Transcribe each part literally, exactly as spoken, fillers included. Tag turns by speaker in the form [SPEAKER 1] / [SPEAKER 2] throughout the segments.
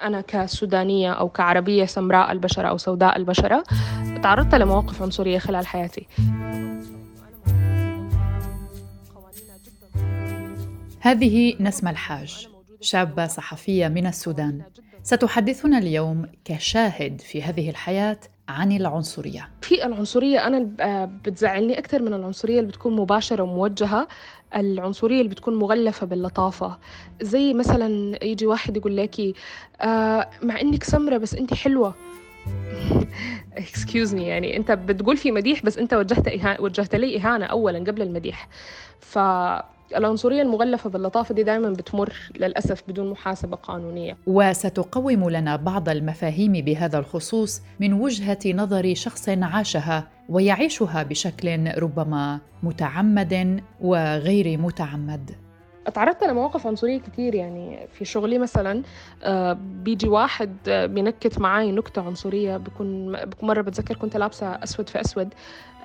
[SPEAKER 1] أنا كسودانية أو كعربية سمراء البشرة أو سوداء البشرة تعرضت لمواقف عنصرية خلال حياتي.
[SPEAKER 2] هذه نسمة الحاج، شابة صحفية من السودان، ستحدثنا اليوم كشاهد في هذه الحياة عن العنصرية.
[SPEAKER 1] في العنصرية أنا بتزعلني أكثر من العنصرية اللي بتكون مباشرة وموجهة، العنصرية اللي بتكون مغلفة باللطافة. زي مثلا يجي واحد يقول لك آه مع إنك سمرة بس أنت حلوة. excuse me، يعني أنت بتقول في مديح بس أنت وجهت إهانة، وجهت لي إهانة أولا قبل المديح. فالعنصرية المغلفة باللطافة دي دائما بتمر للأسف بدون محاسبة قانونية.
[SPEAKER 2] وستقوم لنا بعض المفاهيم بهذا الخصوص من وجهة نظر شخص عاشها ويعيشها بشكل ربما متعمد وغير متعمد.
[SPEAKER 1] اتعرضت لمواقف عنصرية كتير، يعني في شغلي مثلا بيجي واحد بينكت معاي نكتة عنصرية. بكون مرة بتذكر كنت لابسة أسود في أسود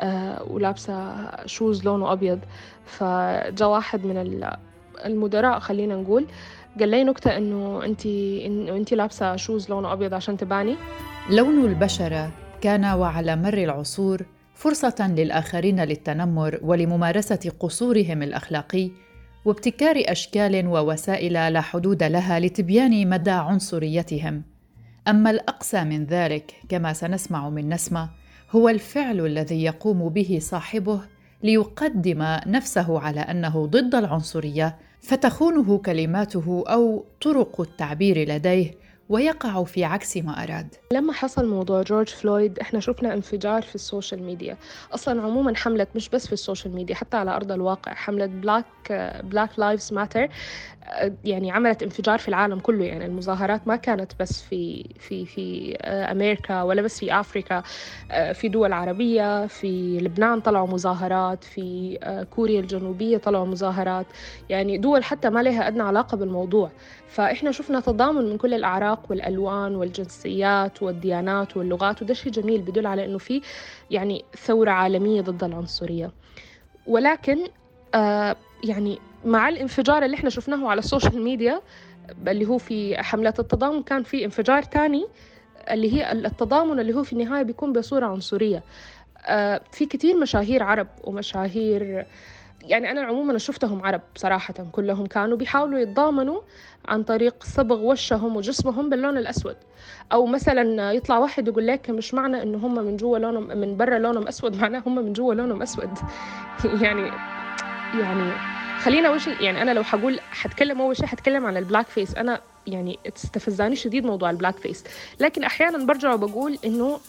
[SPEAKER 1] ولابسة شوز لونه أبيض، فجاء واحد من المدراء خلينا نقول قال لي نكتة إنه أنتي إنه أنتي لابسة شوز لونه أبيض عشان تباني.
[SPEAKER 2] لون البشرة كان وعلى مر العصور فرصة للآخرين للتنمر ولممارسة قصورهم الأخلاقي وابتكار أشكال ووسائل لا حدود لها لتبيان مدى عنصريتهم. أما الأقسى من ذلك كما سنسمع من نسمة هو الفعل الذي يقوم به صاحبه ليقدم نفسه على أنه ضد العنصرية، فتخونه كلماته أو طرق التعبير لديه ويقع في عكس ما أراد.
[SPEAKER 1] لما حصل موضوع جورج فلويد احنا شفنا انفجار في السوشيال ميديا. اصلا عموما حملة مش بس في السوشيال ميديا، حتى على ارض الواقع حملة بلاك بلاك لايفز ماتر يعني عملت انفجار في العالم كله. يعني المظاهرات ما كانت بس في في في امريكا ولا بس في افريقيا، في دول عربية، في لبنان طلعوا مظاهرات، في كوريا الجنوبية طلعوا مظاهرات، يعني دول حتى ما لها ادنى علاقة بالموضوع. فاحنا شفنا تضامن من كل الاعراق والالوان والجنسيات والديانات واللغات، وده شيء جميل بدل على انه في يعني ثورة عالمية ضد العنصرية. ولكن آه يعني مع الانفجار اللي احنا شفناه على السوشيال ميديا اللي هو في حملات التضامن، كان في انفجار تاني اللي هي التضامن اللي هو في النهاية بيكون بصورة عنصرية. آه في كتير مشاهير عرب ومشاهير، يعني أنا عموماً شفتهم عرب صراحة كلهم كانوا بيحاولوا يتضامنوا عن طريق صبغ وشهم وجسمهم باللون الأسود. أو مثلاً يطلع واحد يقول لك مش معنى إنه هم من جوا لونهم من برا لونهم أسود معناه هم من جوا لونهم أسود. يعني يعني خلينا وش يعني أنا لو حقول حتكلم أول شيء حتكلم عن البلاك فيس. أنا يعني استفزاني شديد موضوع البلاك فيس، لكن أحياناً برجع وبقول إنه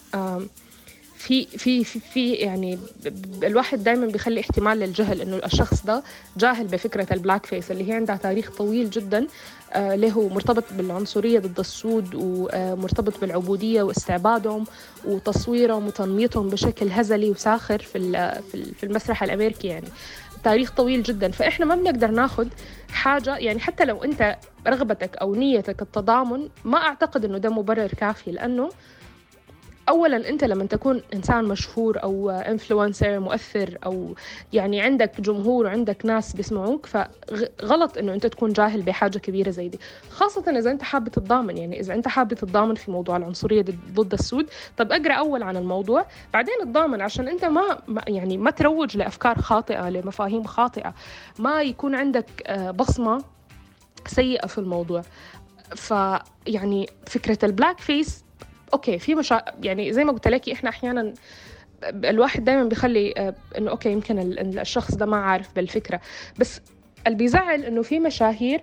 [SPEAKER 1] في في في في يعني الواحد دائما بيخلي احتمال للجهل، انه الشخص ده جاهل بفكره البلاك فيس اللي هي عندها تاريخ طويل جدا آه له مرتبط بالعنصريه ضد السود ومرتبط بالعبوديه واستعبادهم وتصويرهم وتنميطهم بشكل هزلي وساخر في في المسرح الامريكي. يعني تاريخ طويل جدا. فاحنا ما بنقدر ناخذ حاجه، يعني حتى لو انت رغبتك او نيتك التضامن ما اعتقد انه ده مبرر كافي. لانه أولاً أنت لما تكون إنسان مشهور أو إنفلونسر مؤثر أو يعني عندك جمهور وعندك ناس بيسمعوك، فغلط إنه أنت تكون جاهل بحاجة كبيرة زي دي، خاصة إذا أنت حابب تتضامن. يعني إذا أنت حابب تتضامن في موضوع العنصرية ضد السود، طب أقرأ أول عن الموضوع بعدين تضامن، عشان أنت ما يعني ما تروج لأفكار خاطئة لمفاهيم خاطئة، ما يكون عندك بصمة سيئة في الموضوع. فيعني فكرة البلاك فيس اوكي في مشا... يعني زي ما قلت لك احنا احيانا الواحد دائما بيخلي انه اوكي يمكن الشخص ده ما عارف بالفكره، بس اللي بيزعل انه في مشاهير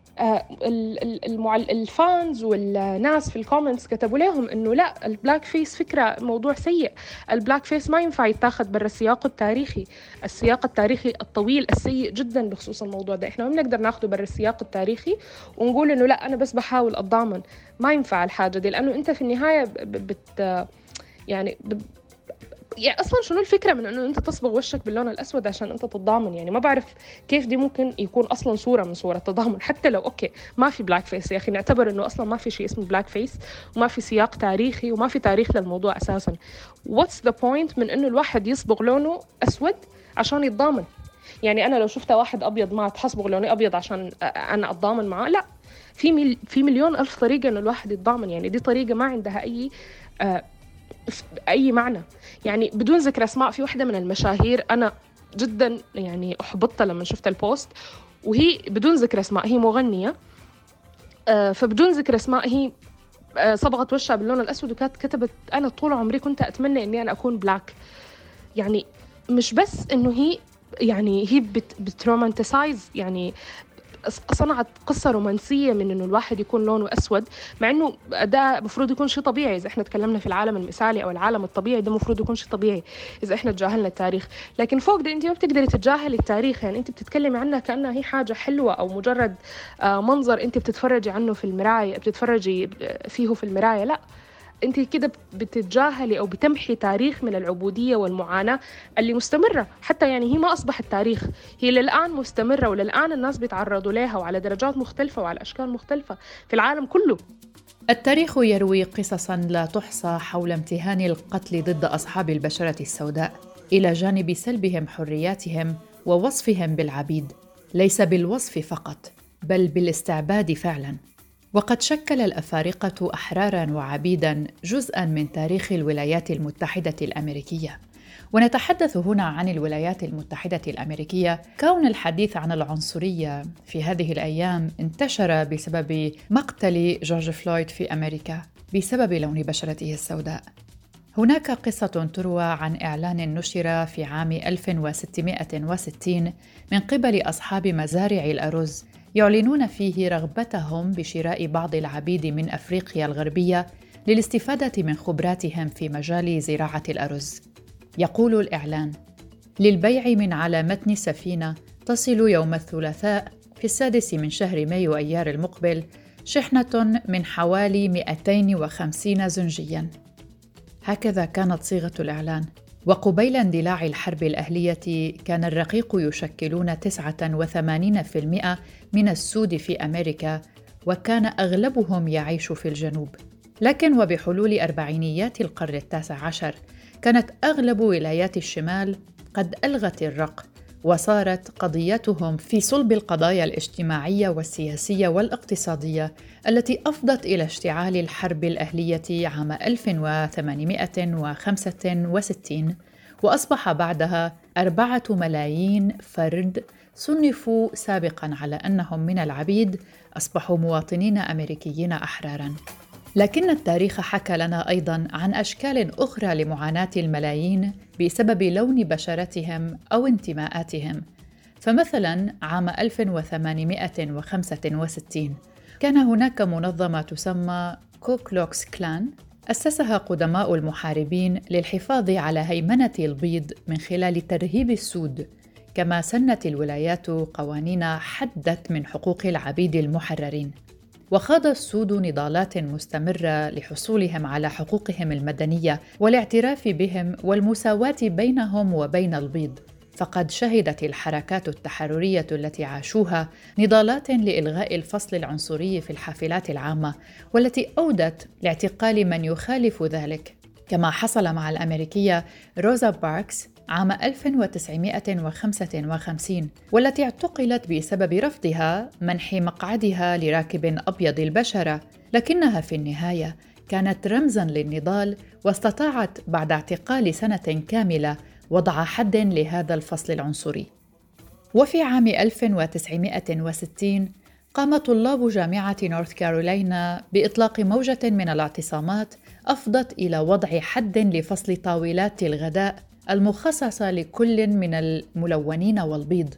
[SPEAKER 1] الفانز والناس في الكومنتس كتبوا لهم انه لا البلاك فيس فكره موضوع سيء، البلاك فيس ما ينفع يتاخذ برا السياق التاريخي، السياق التاريخي الطويل السيء جدا بخصوص الموضوع ده. احنا ما بنقدر ناخده برا السياق التاريخي ونقول انه لا انا بس بحاول اتضامن. ما ينفع الحاجه دي، لانه انت في النهايه بت يعني بت يعني أصلاً شنو الفكرة من إنه أنت تصبغ وشك باللون الأسود عشان أنت تتضامن؟ يعني ما بعرف كيف دي ممكن يكون أصلاً صورة من صورة التضامن، حتى لو أوكي ما في بلاك فيس. يا أخي نعتبر إنه أصلاً ما في شيء اسمه بلاك فيس وما في سياق تاريخي وما في تاريخ للموضوع أساساً. What's the point من إنه الواحد يصبغ لونه أسود عشان يتضامن؟ يعني أنا لو شفت واحد أبيض ما حصبغ لوني أبيض عشان أنا أتضامن معه؟ لا، في مل... في مليون ألف طريقة إنه الواحد يتضامن، يعني دي طريقة ما عندها أي آه أي معنى. يعني بدون ذكر أسماء، في واحدة من المشاهير أنا جدا يعني أحبطت لما شفت البوست، وهي بدون ذكر أسماء، هي مغنية، آه فبدون ذكر أسماء هي آه صبغت وشها باللون الأسود وكانت كتبت أنا طول عمري كنت أتمنى إني أنا أكون بلاك. يعني مش بس إنه هي يعني هي بت بترومانتسايز، يعني صنعت قصة رومانسية من إنه الواحد يكون لونه أسود، مع إنه ده مفروض يكون شيء طبيعي. إذا إحنا تكلمنا في العالم المثالي أو العالم الطبيعي، ده مفروض يكون شيء طبيعي إذا إحنا تجاهلنا التاريخ. لكن فوق ده أنت ما بتقدري تتجاهلي التاريخ، يعني أنت بتتكلمي عنها كأنها هي حاجة حلوة أو مجرد آه منظر أنت بتتفرجي عنه في المراية، بتتفرجي فيه في المراية. لا، انت كده بتتجاهلي او بتمحي تاريخ من العبوديه والمعاناه اللي مستمره. حتى يعني هي ما اصبحت تاريخ، هي للان مستمره، وللان الناس بيتعرضوا لها وعلى درجات مختلفه وعلى اشكال مختلفه في العالم كله.
[SPEAKER 2] التاريخ يروي قصصاً لا تحصى حول امتهان القتل ضد أصحاب البشرة السوداء، إلى جانب سلبهم حرياتهم ووصفهم بالعبيد، ليس بالوصف فقط بل بالاستعباد فعلاً. وقد شكل الأفارقة أحراراً وعبيداً جزءاً من تاريخ الولايات المتحدة الأمريكية. ونتحدث هنا عن الولايات المتحدة الأمريكية كون الحديث عن العنصرية في هذه الأيام انتشر بسبب مقتل جورج فلويد في أمريكا بسبب لون بشرته السوداء. هناك قصة تروى عن إعلان نشر في عام ألف وستمائة وستين من قبل أصحاب مزارع الأرز يعلنون فيه رغبتهم بشراء بعض العبيد من أفريقيا الغربية للاستفادة من خبراتهم في مجال زراعة الأرز. يقول الإعلان: للبيع من على متن سفينة تصل يوم الثلاثاء في السادس من شهر مايو أيار المقبل شحنة من حوالي مئتين وخمسين زنجياً. هكذا كانت صيغة الإعلان. وقبيل اندلاع الحرب الأهلية كان الرقيق يشكلون تسعة وثمانين بالمئة من السود في أمريكا، وكان أغلبهم يعيش في الجنوب. لكن وبحلول أربعينيات القرن التاسع عشر كانت أغلب ولايات الشمال قد ألغت الرق، وصارت قضيتهم في صلب القضايا الاجتماعية والسياسية والاقتصادية التي أفضت إلى اشتعال الحرب الأهلية عام ألف وثمانمائة وخمسة وستين، وأصبح بعدها أربعة ملايين فرد صنفوا سابقاً على أنهم من العبيد أصبحوا مواطنين أمريكيين أحراراً. لكن التاريخ حكى لنا أيضاً عن أشكال أخرى لمعاناة الملايين بسبب لون بشرتهم أو انتماءاتهم. فمثلاً عام ألف وثمانمائة وخمسة وستين كان هناك منظمة تسمى كوكلوكس كلان، أسسها قدماء المحاربين للحفاظ على هيمنة البيض من خلال ترهيب السود، كما سنت الولايات قوانين حدت من حقوق العبيد المحررين. وخاض السود نضالات مستمرة لحصولهم على حقوقهم المدنية والاعتراف بهم والمساواة بينهم وبين البيض. فقد شهدت الحركات التحررية التي عاشوها نضالات لإلغاء الفصل العنصري في الحافلات العامة، والتي أودت لاعتقال من يخالف ذلك، كما حصل مع الأمريكية روزا باركس عام ألف وتسعمائة وخمسة وخمسين، والتي اعتقلت بسبب رفضها منح مقعدها لراكب أبيض البشرة، لكنها في النهاية كانت رمزاً للنضال، واستطاعت بعد اعتقال سنة كاملة وضع حد لهذا الفصل العنصري. وفي عام ألف وتسعمائة وستين قام طلاب جامعة نورث كارولاينا بإطلاق موجة من الاعتصامات أفضت إلى وضع حد لفصل طاولات الغداء المخصصة لكل من الملونين والبيض.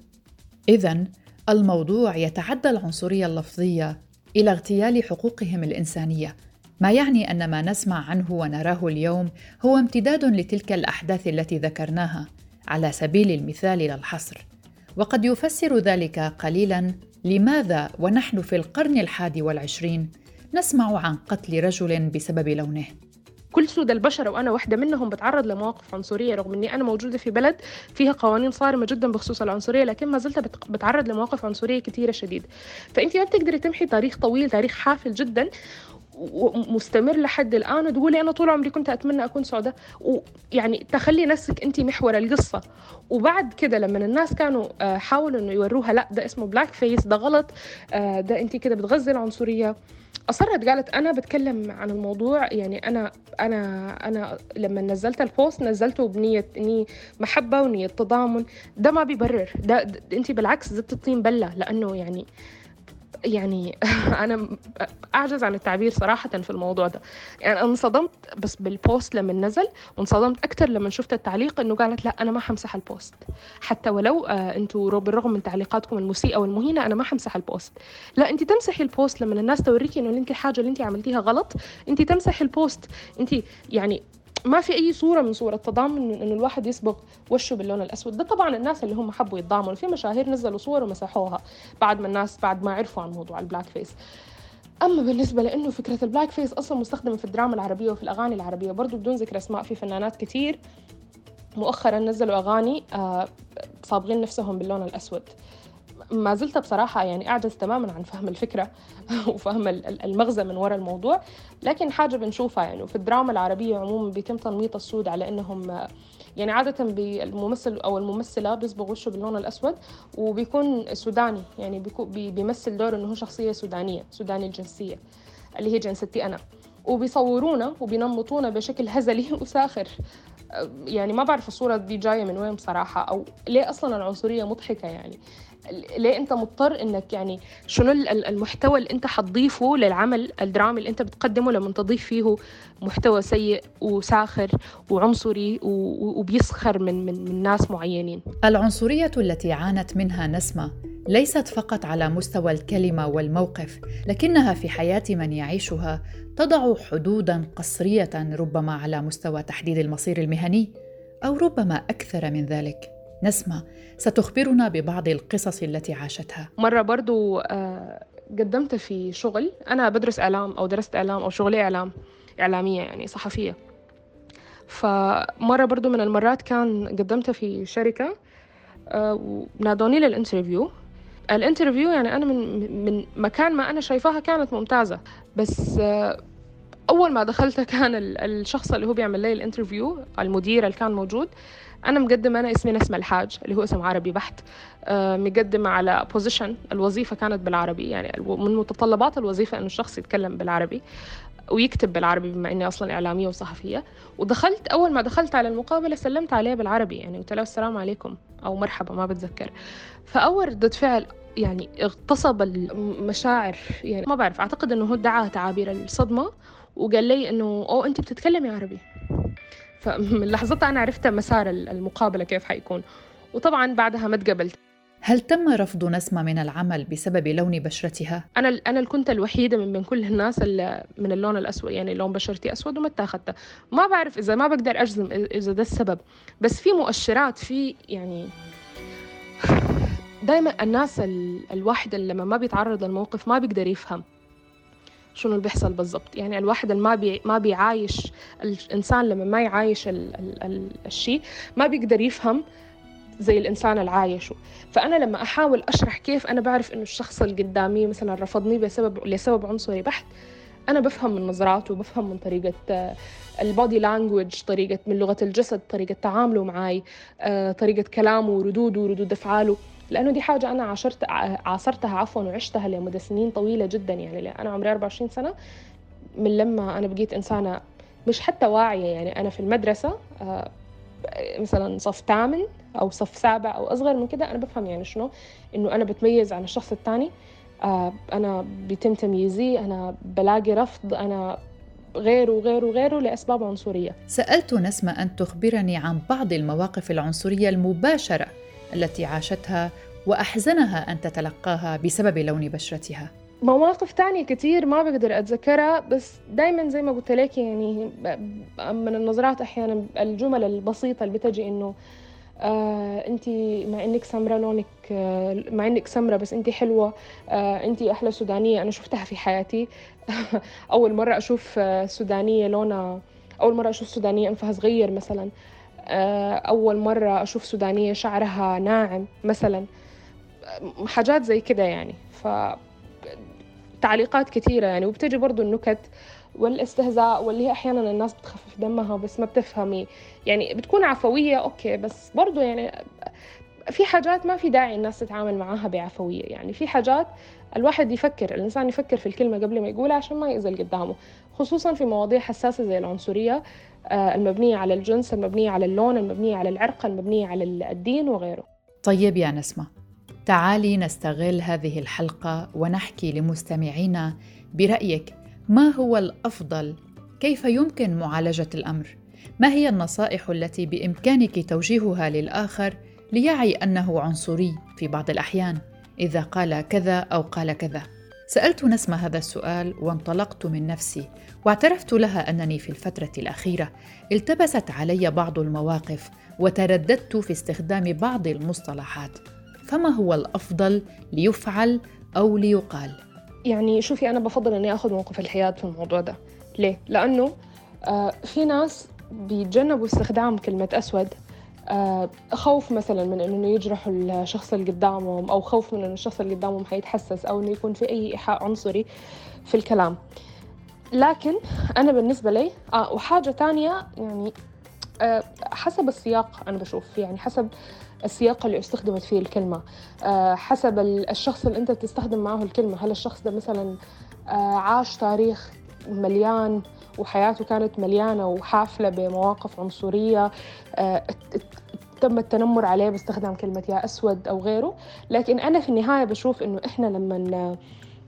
[SPEAKER 2] إذن الموضوع يتعدى العنصرية اللفظية إلى اغتيال حقوقهم الإنسانية، ما يعني أن ما نسمع عنه ونراه اليوم هو امتداد لتلك الأحداث التي ذكرناها على سبيل المثال لا الحصر. وقد يفسر ذلك قليلاً لماذا ونحن في القرن الحادي والعشرين نسمع عن قتل رجل بسبب لونه.
[SPEAKER 1] كل سود البشرة وأنا واحدة منهم بتعرض لمواقف عنصرية، رغم أني أنا موجودة في بلد فيها قوانين صارمة جدا بخصوص العنصرية، لكن ما زلت بتعرض لمواقف عنصرية كثيرة شديد. فأنت ما بتقدري تمحي تاريخ طويل، تاريخ حافل جدا، ومستمر لحد الآن، وتقولي أنا طول عمري كنت أتمنى أكون سعودة، ويعني تخلي نفسك أنت محور القصة. وبعد كده لما الناس كانوا حاولوا إنه يوروها لا ده اسمه بلاك فيس، ده غلط، ده أنت كده بتغذي العنصرية، أصرت قالت أنا بتكلم عن الموضوع. يعني أنا أنا أنا لما نزلت البوست نزلته بنية إني محبة ونية تضامن. ده ما بيبرر ده, ده أنت بالعكس زدت الطين بلة، لأنه يعني يعني أنا أعجز عن التعبير صراحة في الموضوع ده. يعني أنا انصدمت بس بالبوست لما نزل، وانصدمت أكتر لما شفت التعليق إنه قالت لا أنا ما حمسح البوست حتى ولو آه أنتوا بالرغم من تعليقاتكم المسيئة والمهينة أنا ما حمسح البوست. لا، أنت تمسحي البوست لما الناس توريكي إنه أنت الحاجة اللي أنت عملتيها غلط، أنت تمسحي البوست. أنت يعني ما في أي صورة من صورة تضامن إنه الواحد يصبغ وشه باللون الأسود. ده طبعا الناس اللي هم حبوا يتضامنوا، في مشاهير نزلوا صور ومسحوها بعد ما الناس بعد ما عرفوا عن موضوع البلاك فيس. أما بالنسبة لأنه فكرة البلاك فيس أصلا مستخدمة في الدراما العربية وفي الأغاني العربية، برضو بدون ذكر أسماء، في فنانات كتير مؤخرا نزلوا أغاني آه صابغين نفسهم باللون الأسود. ما زلت بصراحة يعني أعجز تماماً عن فهم الفكرة وفهم المغزى من وراء الموضوع، لكن حاجة بنشوفها يعني في الدراما العربية عموماً بيتم تنميط السود على أنهم يعني عادة بالممثل أو الممثلة بيصبغ وشه باللون الأسود وبيكون سوداني، يعني بيمثل دور أنه شخصية سودانية سوداني الجنسية اللي هي جنسيتي أنا، وبيصورونا وبينمطونا بشكل هزلي وساخر. يعني ما بعرف الصورة دي جاية من وين بصراحة، أو ليه أصلاً العنصرية مضحكة. يعني ليه أنت مضطر إنك يعني شنو المحتوى اللي أنت حتضيفه للعمل الدرامي اللي أنت بتقدمه لما تضيف فيه محتوى سيء وساخر وعنصري وبيسخر من من من ناس معينين.
[SPEAKER 2] العنصرية التي عانت منها نسمة ليست فقط على مستوى الكلمة والموقف، لكنها في حياة من يعيشها تضع حدوداً قصرية ربما على مستوى تحديد المصير المهني، أو ربما أكثر من ذلك. نسمة ستخبرنا ببعض القصص التي عاشتها.
[SPEAKER 1] مرة برضو قدمت في شغل، أنا بدرس إعلام أو درست إعلام أو شغلي إعلام إعلامية يعني صحفية. فمرة برضو من المرات كان قدمت في شركة ونادوني للإنترفيو. الانترفيو يعني أنا من من مكان ما أنا شايفاها كانت ممتازة، بس أول ما دخلت كان الشخص اللي هو بيعمل لي الانترفيو المدير اللي كان موجود، أنا مقدمة أنا اسمي نسمة الحاج اللي هو اسم عربي بحت، مقدمة على بوزيشن، الوظيفة كانت بالعربي، يعني من متطلبات الوظيفة إنه الشخص يتكلم بالعربي ويكتب بالعربي بما إني أصلاً إعلامية وصحفية. ودخلت أول ما دخلت على المقابلة سلمت عليه بالعربي، يعني قلت له السلام عليكم أو مرحبا ما بتذكر. فأول ردة فعل يعني اغتصب المشاعر، يعني ما بعرف، أعتقد إنه هو دعاه تعابير الصدمة وقال لي إنه أوه أنت بتتكلمي عربي. فمن لحظتها أنا عرفت مسار المقابلة كيف حيكون، وطبعاً بعدها ما تقبلت.
[SPEAKER 2] هل تم رفض نسمة من العمل بسبب لون بشرتها؟
[SPEAKER 1] أنا أنا كنت الوحيدة من بين كل الناس اللي من اللون الأسود، يعني لون بشرتي أسود وما اتاخدت. ما بعرف إذا ما بقدر أجزم إذا ده السبب، بس في مؤشرات، في يعني دايما الناس الواحد اللي لما ما بيتعرض للموقف ما بيقدر يفهم شنو اللي بيحصل بالضبط. يعني الواحد اللي ما بي ما بيعايش، الإنسان لما ما يعايش ال ال ال الشيء ما بيقدر يفهم زي الإنسان العايشه. فأنا لما أحاول أشرح كيف أنا بعرف إنه الشخص اللي قدامي مثلا رفضني بسبب لسبب عنصري بحت، أنا بفهم من نظراته وبفهم من طريقة البودي لانجويج، طريقة من لغة الجسد، طريقة تعامله معي، طريقة كلامه وردوده وردود أفعاله، لأنه دي حاجة أنا عاشرت عاصرتها عفوا وعشتها لمدة سنين طويلة جدا. يعني أنا عمري أربعة وعشرين سنة من لما أنا بقيت إنسانة مش حتى واعية. يعني أنا في المدرسة مثلا صف ثامن أو صف سابع أو أصغر من كده أنا بفهم يعني شنو إنه أنا بتميز عن الشخص الثاني، أنا بيتم تمييزي، أنا بلاقي رفض، أنا غيره وغيره وغيره لأسباب عنصرية.
[SPEAKER 2] سألت نسمة أن تخبرني عن بعض المواقف العنصرية المباشرة التي عاشتها وأحزنها أن تتلقاها بسبب لون بشرتها.
[SPEAKER 1] مواقف تانية كتير ما بقدر أتذكرها، بس دايما زي ما قلت لك يعني من النظرات أحيانا الجمل البسيطة اللي بتجي إنه آه أنتي مع إنك سمرة لونك آه مع إنك سمرة بس أنتي حلوة، آه أنتي أحلى سودانية أنا شفتها في حياتي. أول مرة أشوف سودانية لونها، أول مرة أشوف سودانية أنفها صغير مثلا، آه أول مرة أشوف سودانية شعرها ناعم مثلا، حاجات زي كده يعني. ف تعليقات كثيرة يعني، وبتجي برضو النكت والاستهزاء واللي هي أحيانا الناس بتخفف دمها بس ما بتفهمي، يعني بتكون عفوية أوكي، بس برضو يعني في حاجات ما في داعي الناس تتعامل معاها بعفوية. يعني في حاجات الواحد يفكر، الإنسان يفكر في الكلمة قبل ما يقولها عشان ما يأذي قدامه، خصوصا في مواضيع حساسة زي العنصرية المبنية على الجنس، المبنية على اللون، المبنية على العرق، المبنية على الدين وغيره.
[SPEAKER 2] طيب يا نسمة، تعالي نستغل هذه الحلقة ونحكي لمستمعينا برأيك ما هو الأفضل؟ كيف يمكن معالجة الأمر؟ ما هي النصائح التي بإمكانك توجيهها للآخر ليعي أنه عنصري في بعض الأحيان إذا قال كذا أو قال كذا؟ سألت نسمة هذا السؤال وانطلقت من نفسي، واعترفت لها أنني في الفترة الأخيرة التبست علي بعض المواقف وترددت في استخدام بعض المصطلحات. فما هو الأفضل ليفعل أو ليقال؟
[SPEAKER 1] يعني شوفي، أنا بفضل أني أخذ موقف الحياد في الموضوع ده. ليه؟ لأنه آه في ناس بيتجنبوا استخدام كلمة أسود، آه خوف مثلا من أنه يجرحوا الشخص اللي قدامهم، أو خوف من أنه الشخص اللي قدامهم حيتحسس، أو أنه يكون في أي إيحاء عنصري في الكلام. لكن أنا بالنسبة لي آه وحاجة تانية يعني آه حسب السياق، أنا بشوف يعني حسب السياق اللي استخدمت فيه الكلمة، آه حسب الشخص اللي أنت تستخدم معه الكلمة. هل الشخص ده مثلا آه عاش تاريخ مليان وحياته كانت مليانة وحافلة بمواقف عنصرية آه تم التنمر عليه باستخدام كلمة يا أسود أو غيره. لكن أنا في النهاية بشوف إنه إحنا لما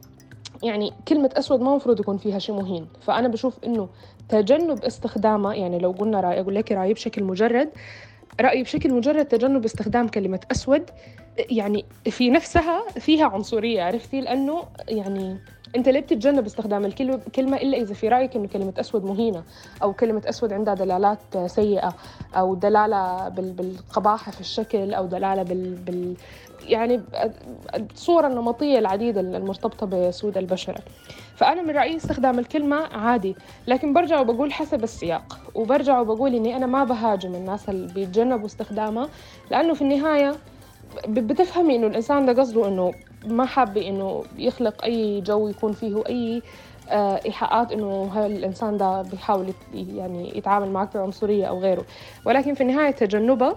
[SPEAKER 1] يعني كلمة أسود ما مفروض يكون فيها شيء مهين، فأنا بشوف إنه تجنب استخدامها. يعني لو قلنا رأي، أقول لك رأيي بشكل مجرد، رأيي بشكل مجرد تجنب استخدام كلمة أسود يعني في نفسها فيها عنصرية، عرفتي؟ لأنه يعني أنت ليه بتتجنب استخدام الكلمة إلا إذا في رأيك إنه كلمة أسود مهينة، أو كلمة أسود عندها دلالات سيئة، أو دلالة بالقباحة في الشكل، أو دلالة بال, بال يعني الصورة النمطية العديدة المرتبطة بسود البشرة. فأنا من رأيي استخدام الكلمة عادي، لكن برجع وبقول حسب السياق، وبرجع وبقول إني أنا ما بهاجم الناس اللي بيتجنبوا استخدامها، لأنه في النهاية بتفهمي إنه الإنسان ده قصده إنه ما حابة إنه يخلق أي جو يكون فيه أي إيحاءات إنه هذا الإنسان ده بيحاول يعني يتعامل معك بعنصرية أو غيره. ولكن في النهاية تجنبه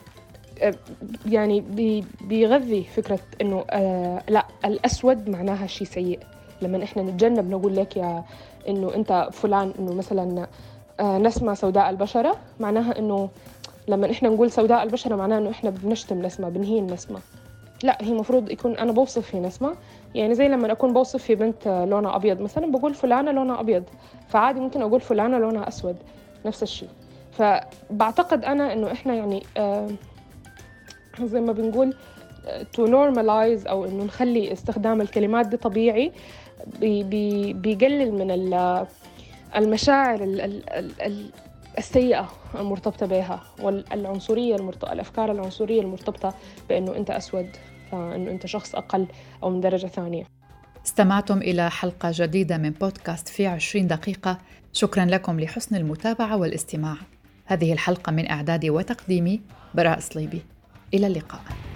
[SPEAKER 1] يعني بيغذي فكرة إنه آه لا، الأسود معناها شيء سيء. لما إحنا نتجنب نقول لك يا إنه أنت فلان، إنه مثلا آه نسمة سوداء البشرة، معناها إنه لما إحنا نقول سوداء البشرة معناها إنه إحنا بنشتم نسمة، بنهين نسمة. لا، هي مفروض يكون أنا بوصف في نسمة، يعني زي لما أكون بوصف في بنت لونها أبيض مثلا بقول فلانة لونها أبيض، فعادي ممكن أقول فلانة لونها أسود، نفس الشيء. فبعتقد أنا إنه إحنا يعني آه زي ما بنقول to normalize، أو إنه نخلي استخدام الكلمات دي طبيعي، بي بي بيقلل من المشاعر السيئة المرتبطة بها، والعنصرية المرتبطة، الأفكار العنصرية المرتبطة بأنه أنت أسود، فإنه أنت شخص أقل أو من درجة ثانية.
[SPEAKER 2] استمعتم إلى حلقة جديدة من بودكاست في عشرين دقيقة. شكرا لكم لحسن المتابعة والاستماع. هذه الحلقة من إعدادي وتقديمي براء صليبي. إلى اللقاء.